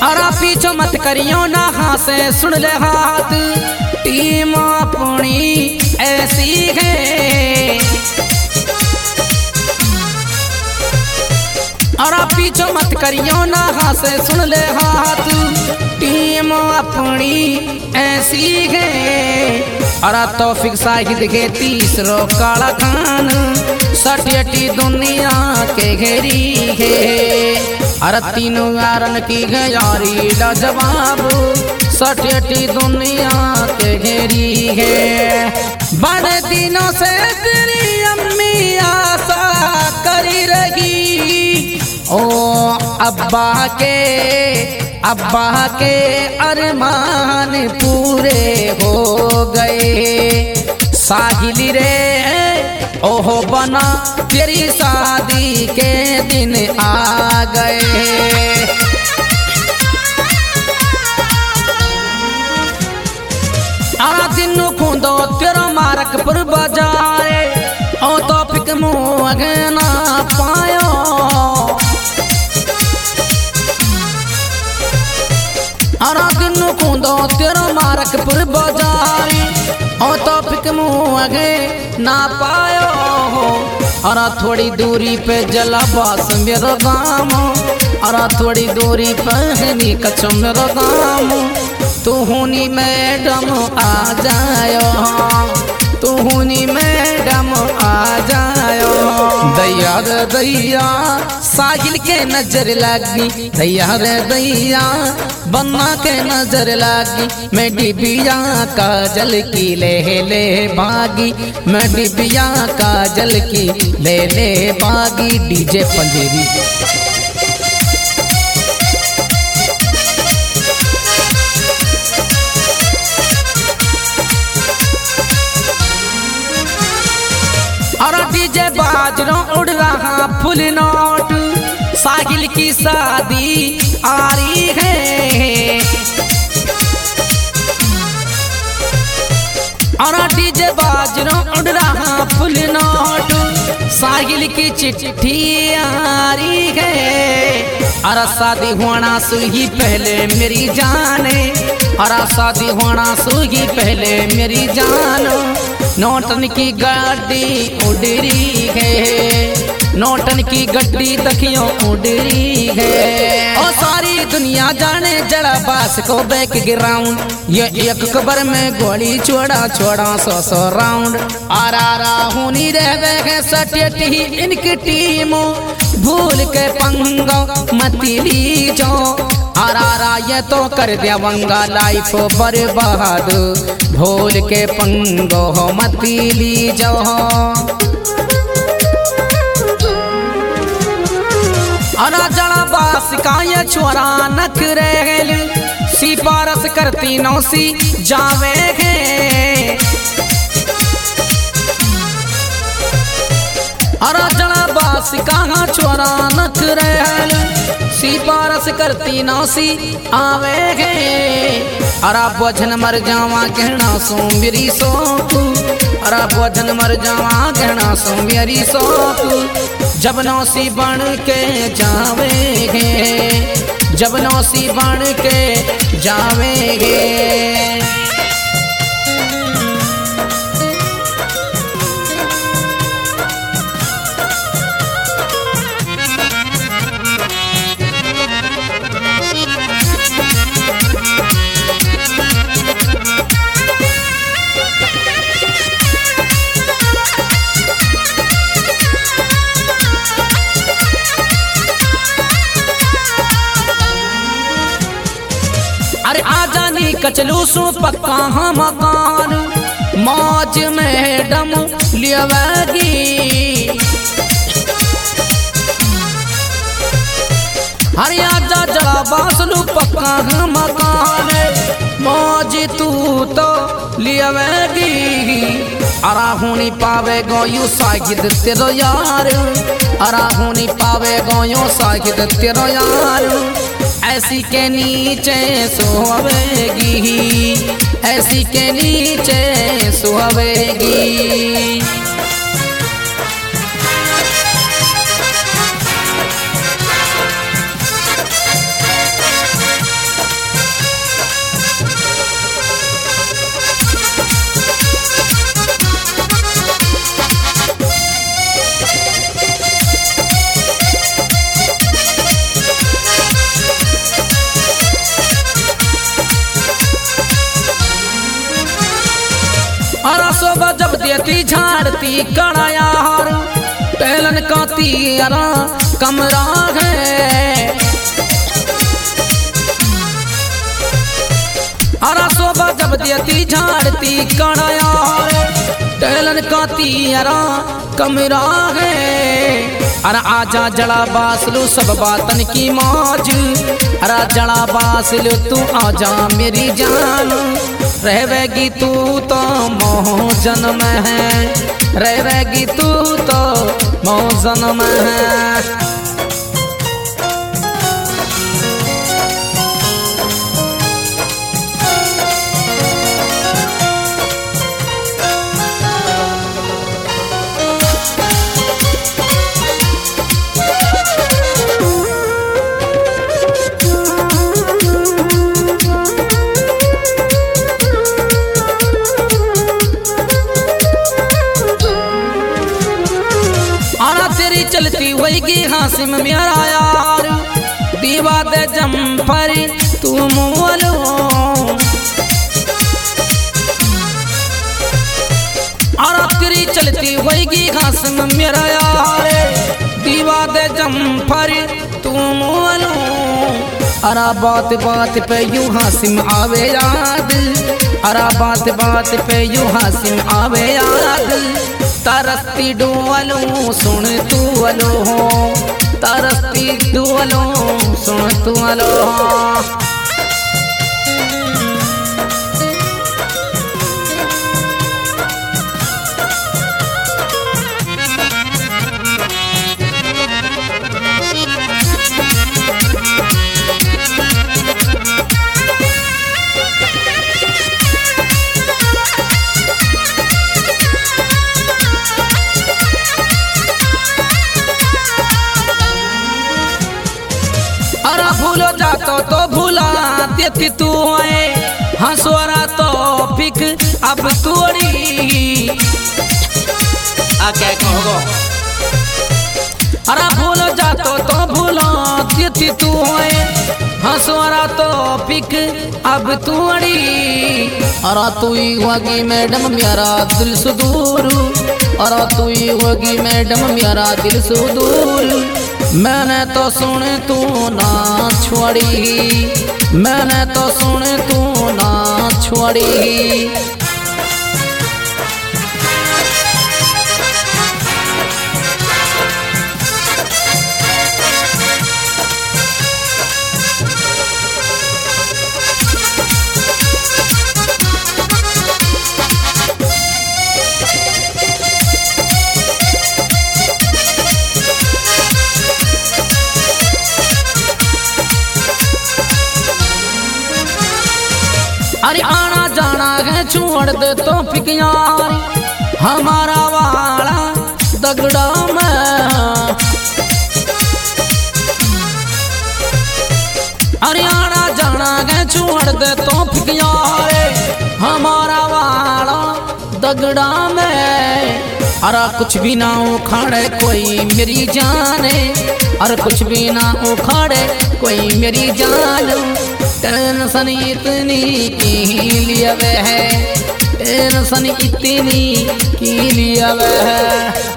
और पीछो मत करियो ना हासे सुन ले हाथ टीम अपनी ऐसी है। और पीछो मत करियो ना हासे सुन ले हाथ टीम अपनी ऐसी है। और तौफीक साहिद के तीसरो काला खान सटियटी दुनिया के घेरी है। अरे तीनों यारन की गयारी जवाब सटियटी दुनिया के घेरी है। बड़े दिनों से तेरी अम्मी आशा करी रही ओ अब्बा के अरमान पूरे हो गए। साहिल रे ओहो बना तेरी शादी के दिन आ गए। आरा दिन खूंदो तेरा मारकपुर बाजारे ओ तौफीक मुँह अगे ना पायो। आरा दिन खूंदो तेरा मारकपुर बाजारे ओ तौफीक मुँह आगे ना पायो। और थोड़ी दूरी पे जला बास मेरा गाम और थोड़ी दूरी पे नी कच्छ मेरा गाम। तू हुनी मैडम आ जायो तू हुनी मैडम आ जायो। दैया रे दैया साहिल के नजर लगी दैया रे दैया बन्ना के नजर लगी। मैं डिबिया काजल की ले ले भागी मैं डिबिया काजल की ले ले भागी। डीजे पंजेरी और डीजे बाजरों उड़ रहा फुल नोट साहिल की शादी आ रही है। और डीजे बाजरों उड़ रहा फुल नोट साहिल की चिट्ठी आ रही है। और शादी होना सुही पहले मेरी जाने और शादी होना सुही पहले मेरी जान। नोटन की गाड़ी उड़री है नोटन की गड्डी दखियों उड़री है। और सारी दुनिया जाने जड़ा बास को बैकग्राउंड ये एक कबर में गोली छोड़ा छोड़ा 100 राउंड। आरा होनी रहे सटियटी इनकी टीम भूल के पंगो मती लीजो। आरा ये तो कर दिया वंगा लाइफ बर्बाद भूल के पंगो मती लीजो। अना जड़ा बास का ये छोरा नख रेल सिफारस करती नौसी जावे है। अरा जड़ा बास का छोरा नख रेल सिफारस करती नौसी आवे है। अरा बोझन मर जावा कहना सो मेरी सोख अरा बोझन मर जावा कहना सो मेरी सोख। जब नौसी बन के जावेगे जब नौसी बन के जावेगे। अरे आजा नी कचलू सु पक्का हम मकान मौज मैडम लियावेगी। अरे आजा जड़ा बासलू पक्का हम मकान मौज तू तो लियावेगी। अरा होनी पावे गोयू सागिद तेरो यार अरा होनी पावे गोयू सागिद तेरो यार। ऐसी के नीचे सुहावेगी ऐसी के नीचे सुहावेगी। कड़ा यार टहलन का तीरा कमरा है। अरा शोभा जब देती झाड़ती कड़ा यार टहलन का तीरा कमरा है। अरे आजा जड़ा बासलू सब बातन की मौज, अरे जड़ा बासलू तू आजा मेरी जान। रहेगी तू तो मौजन में है, रहेगी तू तो मौजन में है। चलती होगी हासिम मेरा यार दीवा दे जम्फर तू मोलो। और तेरी चलती होगी हासिम मेरा यार दीवा दे जम्फर तू मोलो। अरा बात बात पे यूं हासिम आवे याद, अरा बात बात पे यूं हासिम आवे याद। तरसती डोलो सुन तू अलो हो, तरसती डोलो सुन तू अलो। भूलो जातो तो भूला देती तू है, हंसवारा तो पिक अब तोड़ी आके कहो। अरे भूलो जातो तो भूला देती तू है, हंसवारा तो पिक अब तोड़ी। अरे तू ही होगी मैडम मेरा दिल से दूर, अरे तू ही होगी मैडम मेरा दिल से दूर। मैंने तो सुने तू ना छोड़ी, मैंने तो सुने तू ना छोड़ी। अरे आना जाना है छोड़ दे तो फिक यार हमारा वाला दगड़ा में। अरे आना जाना है छोड़ दे तो फिक यार हमारा वाला दगड़ा में। अरे कुछ भी ना उखाड़े कोई मेरी जाने, अरे कुछ भी ना उखाड़े कोई मेरी जान। टेंशन इतनी की लिया है, टेंशन इतनी की लिया है।